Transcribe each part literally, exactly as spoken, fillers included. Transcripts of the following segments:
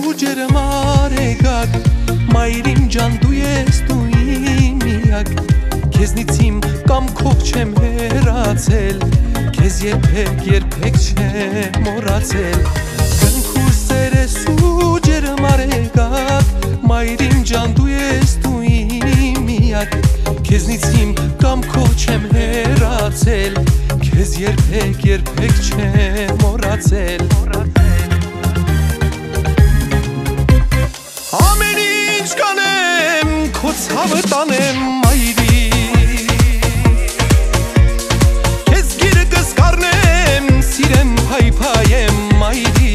սուջերը մարեգակ, մայրիմ ջան դու ես դու իմ միակ, քեզնից իմ կամքով չեմ հեռացել, քեզ երբեք երբեք չեմ մոռացել, կնքուր սերը սուջերը մարեգակ, մայրիմ ջան դու ես դու իմ միակ, քեզնից իմ կամքով չեմ հեռացել, քեզ երբեք երբեք չեմ մոռացել։ Ամեն ինչ կանեմ, քո ցավը տանեմ մայրի, քեզ գիրը կսկառնեմ, սիրեմ փայփայեմ մայրի,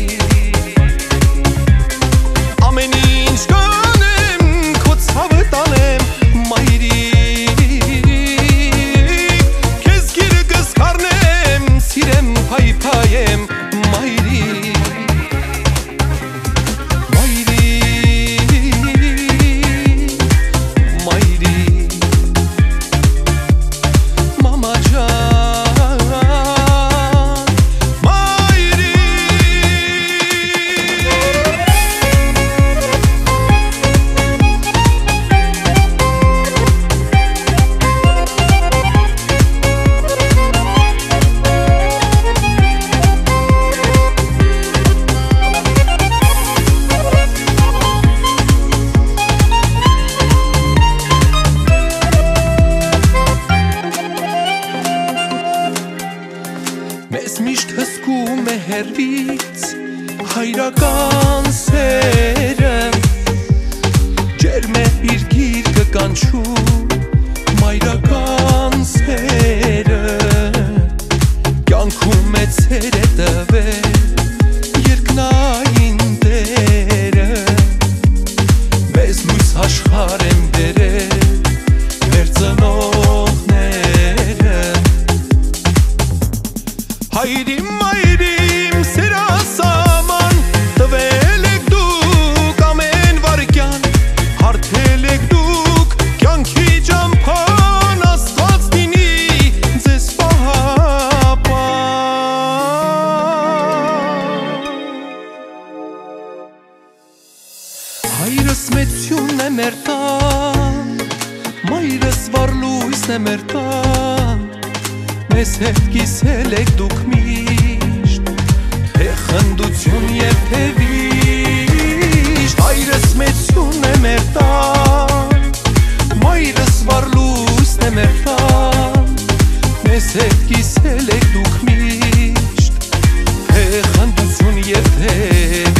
ամեն ինչ կանեմ, քո ցավը տանեմ մայրի, քեզ գիրը կսկառնեմ, սիրեմ փայփայեմ մայրի, մեզ միշտ հսկում է հեռվից հայրական սերը, ջերմ է իր գիրկը կանչում մայրական սերը, կյանքում է ցեր է տվել երկնային տերը, մեզ լույս աշխարհ եմ բերել մեր ծնողները, հայրիմ մայրիմ սերասաման, տվել եք դուք ամեն վարքյան, հարթել եք դուք կյանքի ճամփան, Աստված դինի ձեզ պահապան։ Հայրս մեծությունն է մեր տան, մայրս վառ լույսն է մեր տան, մեզ հետ կիսել եք դուք միշտ, թե խնդություն և թե վիշտ, հայրս մեծությունն է մեր տան, մայրս վառ լույսն է մեր տան, մեզ հետ կիսել եք դուք միշտ, թե խնդություն և թե վիշտ։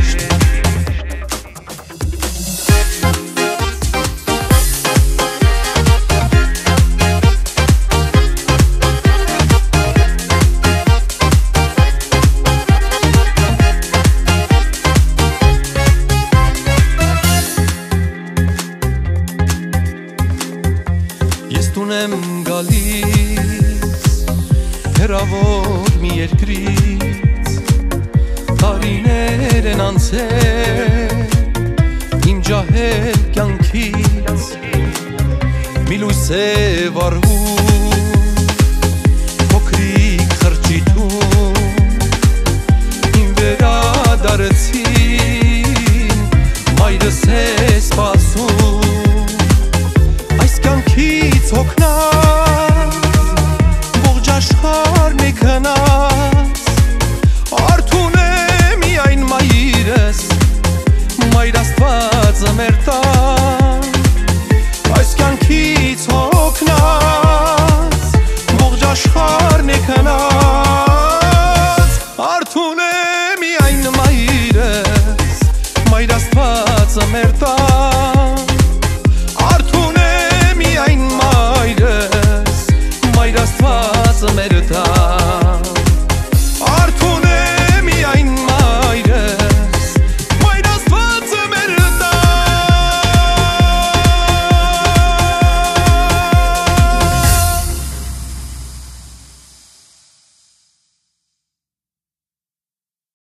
Եմ գալիս հեռավոր մի երկրից, տարիներ են անցել իմ ջահել կյանքից, մի լույս է վառվում փոքրիկ խրճիթում, իմ վերադարձին մայրս է սպասում, այս կյանքից հոգնած ողջ աշխարհն է քնած,